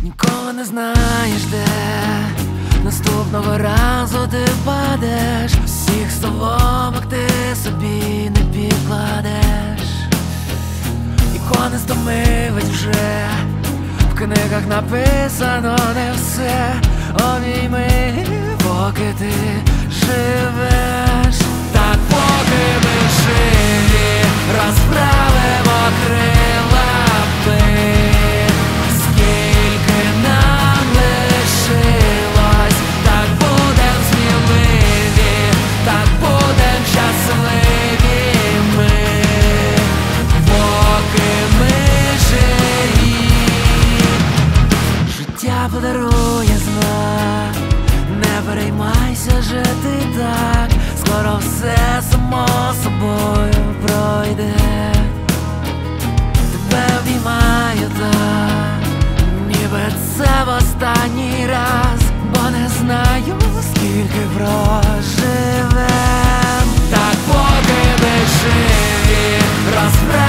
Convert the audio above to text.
Ніколи не знаєш, де наступного разу ти впадеш. Всіх соломок ти собі не підкладеш. Ніколи не стомивать вже, в книгах написано не все. Обійми, поки ти живеш. Так поки ми живі, розправимо крила ми. Скільки нам лишилось, так будем сміливі, так будем щасливі ми, поки ми живі. Життя подарує знак, не переймайся жити так. Скоро все само собою пройде. Тебе обіймаю так, ніби це в останній раз, бо не знаю, скільки проживем. Так поки ми живі, розправимо